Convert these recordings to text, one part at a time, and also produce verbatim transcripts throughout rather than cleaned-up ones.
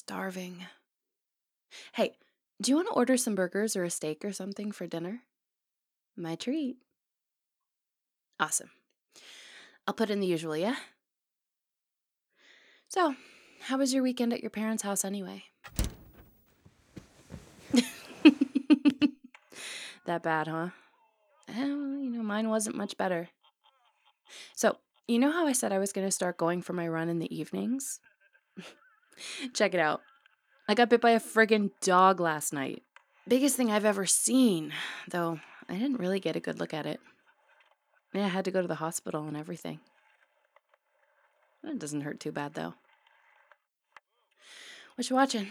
starving. Hey, do you want to order some burgers or a steak or something for dinner? My treat. Awesome. I'll put in the usual, yeah? So, how was your weekend at your parents' house anyway? That bad, huh? Well, you know, mine wasn't much better. So, you know how I said I was going to start going for my run in the evenings? Check it out. I got bit by a friggin' dog last night. Biggest thing I've ever seen, though I didn't really get a good look at it. Yeah, I had to go to the hospital and everything. It doesn't hurt too bad, though. What you watching?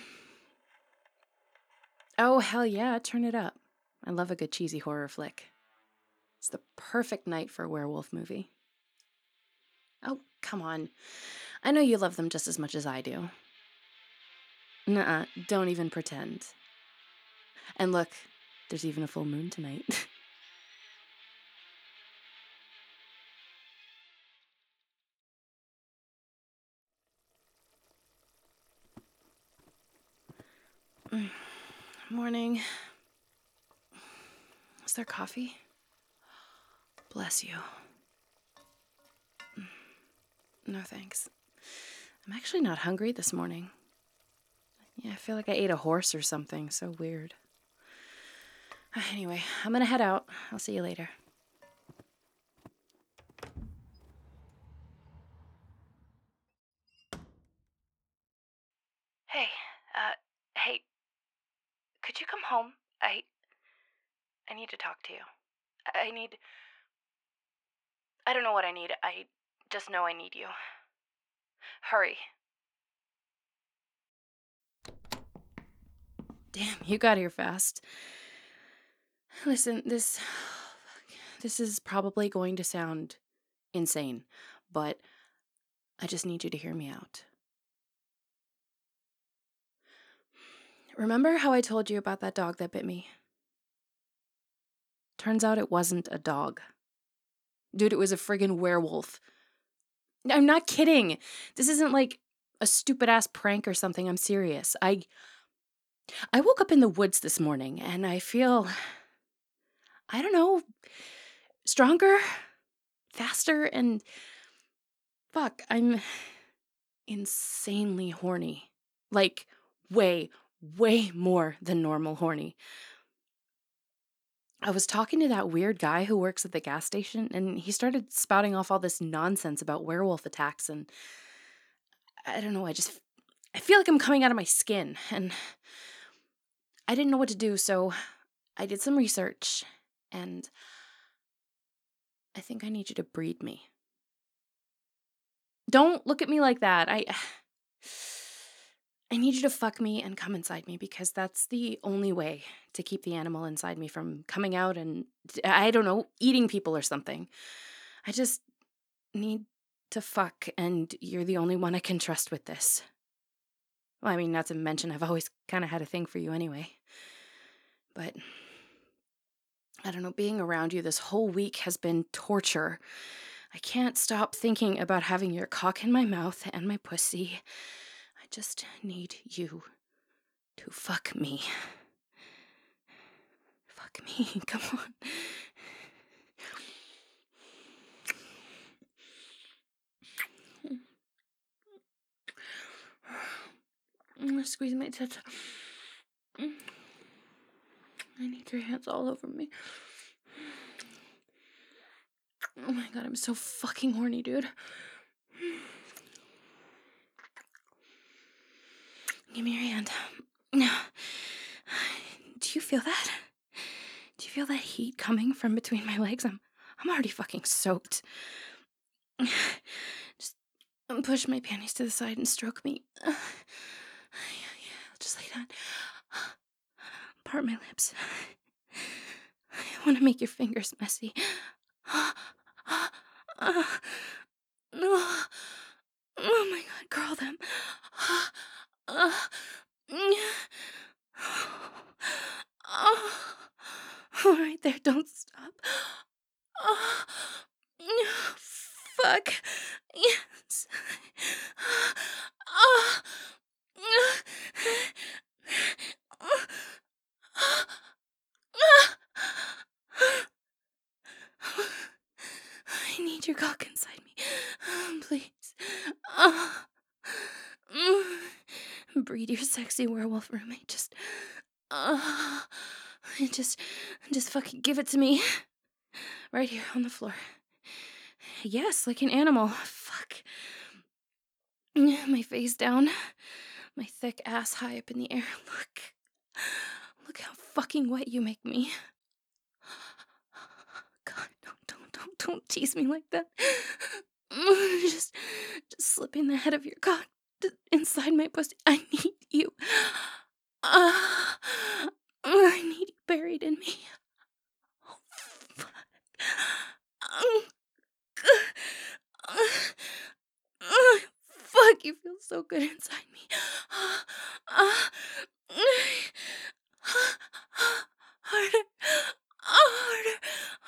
Oh, hell yeah, turn it up. I love a good cheesy horror flick. It's the perfect night for a werewolf movie. Oh, come on. I know you love them just as much as I do. Nuh-uh, don't even pretend. And look, there's even a full moon tonight. Morning. Is there coffee? Bless you. No thanks. I'm actually not hungry this morning. Yeah, I feel like I ate a horse or something. So weird. Anyway, I'm gonna head out. I'll see you later. Hey, uh, hey, could you come home? I, I need to talk to you. I need, I don't know what I need. I just know I need you. Hurry. Damn, you got here fast. Listen, this, this is probably going to sound insane, but I just need you to hear me out. Remember how I told you about that dog that bit me? Turns out it wasn't a dog. Dude, it was a friggin' werewolf. I'm not kidding. This isn't like a stupid ass prank or something. I'm serious. I I woke up in the woods this morning and I feel, I don't know, stronger, faster, and fuck, I'm insanely horny. Like way, way more than normal horny. I was talking to that weird guy who works at the gas station, and he started spouting off all this nonsense about werewolf attacks, and I don't know, I just, I feel like I'm coming out of my skin, and I didn't know what to do, so I did some research, and I think I need you to breed me. Don't look at me like that. I I need you to fuck me and come inside me, because that's the only way to keep the animal inside me from coming out and, I don't know, eating people or something. I just need to fuck, and you're the only one I can trust with this. Well, I mean, not to mention I've always kind of had a thing for you anyway. But I don't know, being around you this whole week has been torture. I can't stop thinking about having your cock in my mouth and my pussy. I just need you to fuck me. Fuck me, come on. Squeeze my tits. I need your hands all over me. Oh my god, I'm so fucking horny, dude. Give me your hand. Do you feel that? Do you feel that heat coming from between my legs? I'm I'm already fucking soaked. Just push my panties to the side and stroke me. Yeah, yeah, just like that. Part my lips. I want to make your fingers messy. Oh my god, curl them. All right there, don't stop. Fuck. Yes. please. Ah. Mm. Breed your sexy werewolf roommate. Just, uh, just, just fucking give it to me. Right here on the floor. Yes, like an animal. Fuck. My face down. My thick ass high up in the air. Look. Look how fucking wet you make me. God, don't, don't, don't, don't tease me like that. Just, just slipping the head of your cock inside my pussy. I need you. Uh, I need you buried in me. Oh, fuck. Um, uh, uh, fuck, you feel so good inside me. Uh, uh, harder, harder.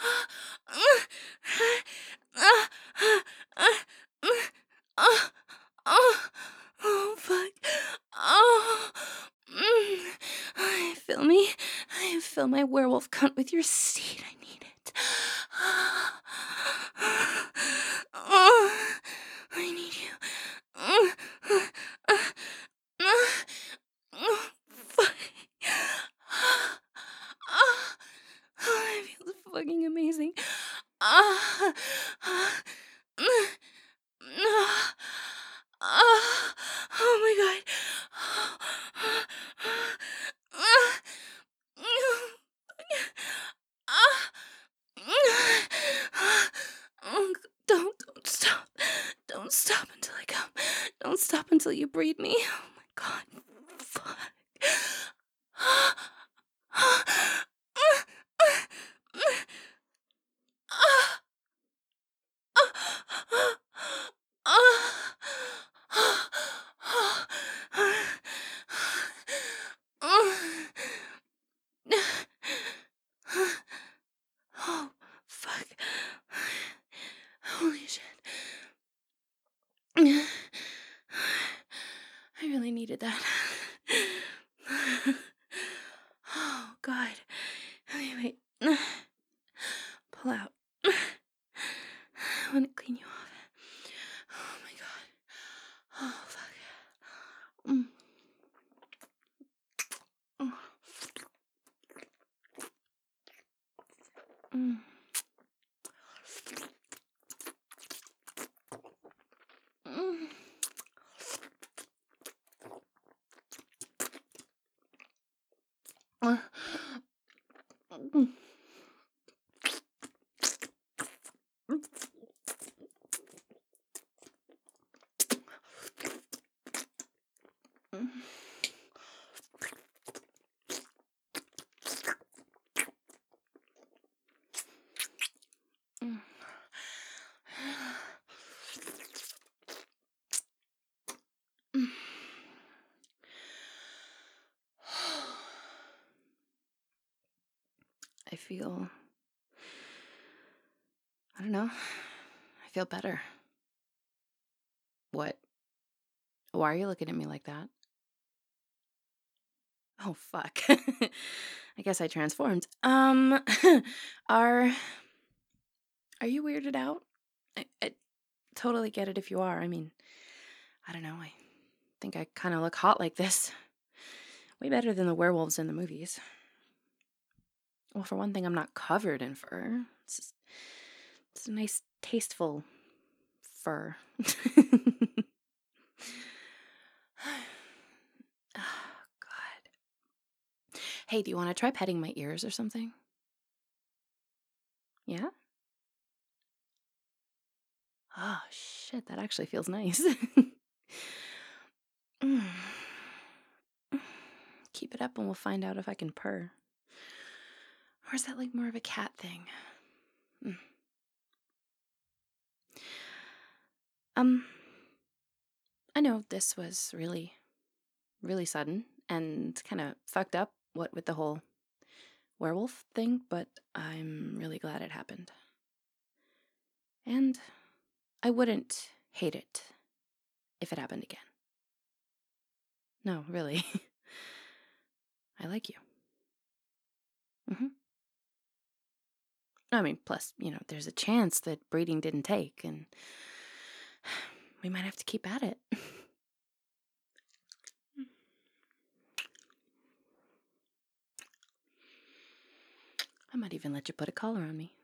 Oh, fuck. Oh, mm. Fill me. Fill my werewolf cunt with your seed. I need it. Oh, I need you. Oh, fuck. Oh, it feels fucking amazing. Ah, oh my god. Don't, don't stop. Don't stop until I come. Don't stop until you breed me. Oh my god. Fuck. Oh, fuck. Holy shit. I really needed that. Oh, God. Okay, wait. Pull out. I want to clean you off. Oh, my God. Oh, fuck. Mm. Oh. Mm. Mm. Uh. Mm. Mm. Mm. I feel, I don't know, I feel better. What? Why are you looking at me like that? Oh, fuck. I guess I transformed. Um, are, are you weirded out? I, I totally get it if you are. I mean, I don't know, I think I kind of look hot like this. Way better than the werewolves in the movies. Well, for one thing, I'm not covered in fur. It's just, it's a nice, tasteful fur. Oh, God. Hey, do you want to try petting my ears or something? Yeah? Oh, shit, that actually feels nice. Mm. Keep it up and we'll find out if I can purr. Or is that like more of a cat thing? Mm. Um, I know this was really, really sudden and kind of fucked up, what with the whole werewolf thing, but I'm really glad it happened. And I wouldn't hate it if it happened again. No, really. I like you. Mm-hmm. I mean, plus, you know, there's a chance that breeding didn't take, and we might have to keep at it. I might even let you put a collar on me.